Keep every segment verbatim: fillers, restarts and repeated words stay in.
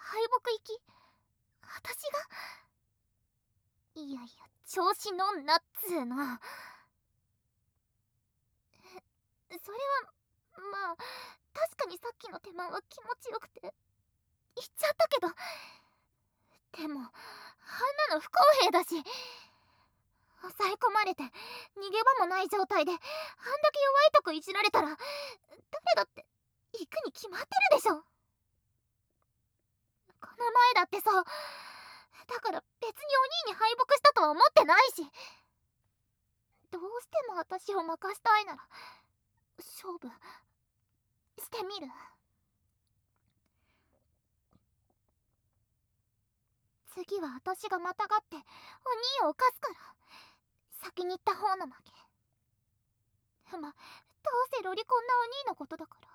敗北行き私が。いやいや、調子乗んなっつーの。それはまあ確かにさっきの手間は気持ちよくて言っちゃったけど、でもあんなの不公平だし、抑え込まれて逃げ場もない状態であんだけ弱いとこいじられたら誰だって行くに決まってるでしょ。この前だってさ、だから別にお兄に敗北したとは思ってないし、どうしても私を任したいなら勝負してみる。次は私がまたがってお兄を犯すから、先に行った方の負け。ま、どうせロリコンなお兄のことだから、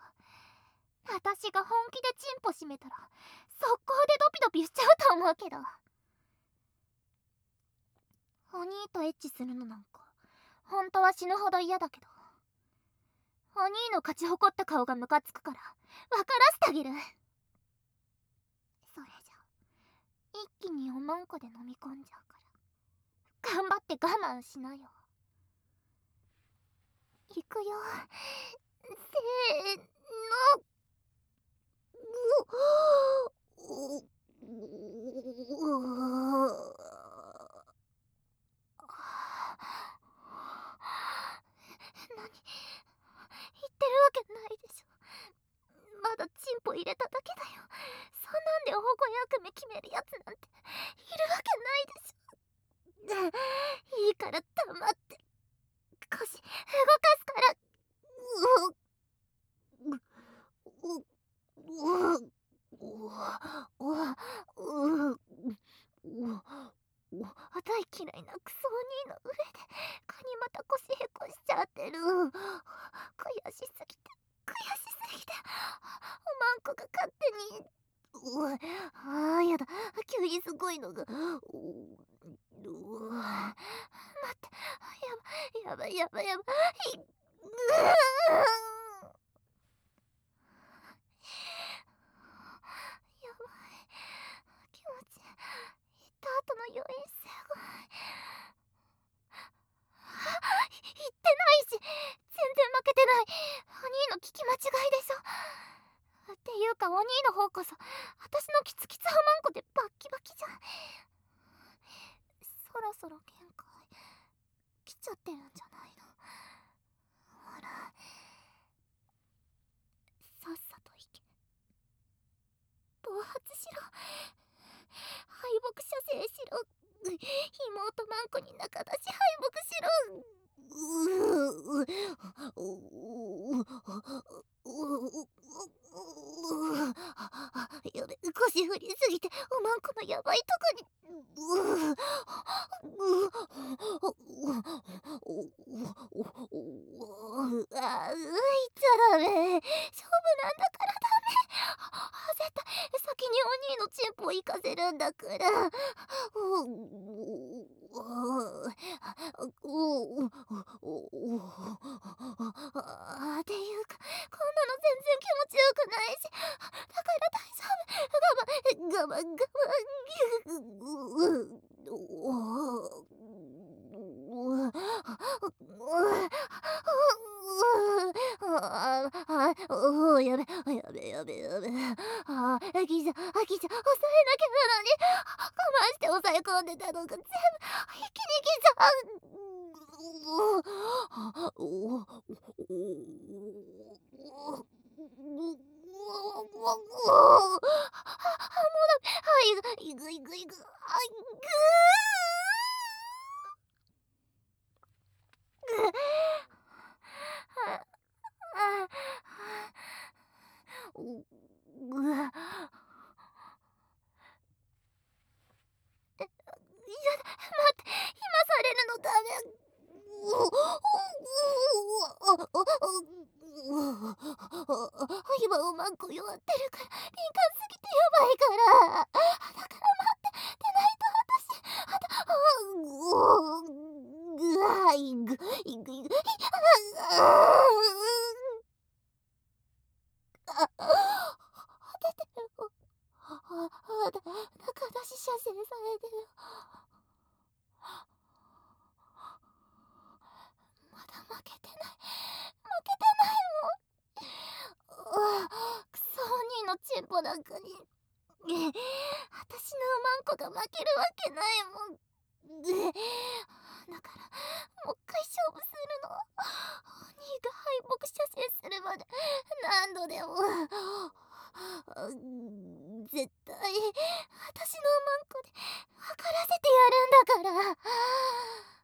私が本気でチンポ締めたら速攻でドピドピしちゃうと思うけど。お兄とエッチするのなんか本当は死ぬほど嫌だけど、お兄の勝ち誇った顔がムカつくから分からせてあげる。それじゃ一気におまんこで飲み込んじゃうから、頑張って我慢しなよ。いくよ、せーの。う何言ってるわけないでしょ。まだチンポ入れただけだよ。そんなんで保護役目決めるやつなんているわけないでしょ。いいから黙って腰動かすから。ううううう大嫌いなクソお兄の上でカニまた腰へこしちゃってる。悔しすぎて悔しすぎておまんこが勝手に。うわあ、やだ、急にすごいのが。うわ待って、やばいやばいやばいやばい。うやばい、気持ちいい。行った後の余韻すごい。言ってないし全然負けてない。お兄の聞き間違いでしょ。っていうかお兄の方こそ私のキツキツハマンコでバッキバキじゃん。そろそろ限界来ちゃってるんじゃないの。ほらさっさと行け。暴発しろ、敗北射精しろ、妹マンコに仲出し敗北しろ。ううやべ、腰振りすぎておまんこのやばいとこに。あ、ういちゃダメ、勝負なんだからダメ。絶対先にお兄のチンポを行かせるんだから。っていうかこんなの全然気持ちよくないし、だから大丈夫。我慢我慢我慢。やべやべやべやべ。ああ、飽きちゃ飽きちゃ抑えなきゃなのに、我慢して抑え込んでたのが全部一気に来ちゃう。いぐいぐいぐ、あいぐー。うわ、え、やだ、待って、今されるのダメ。今おまんこ弱ってるから敏感すぎてやばいから、だから待ってでないと私あたぐわいぐいぐいぐあ出てる。 されてる。まだ負けてない、負けてないもん。うわ、クソ鬼のチンポなんかに私のうまんこが負けるわけないもん。だからもう一回勝負するの。鬼が敗北射精するまで何度でも。絶対私のうまんこで測らせてやるんだから。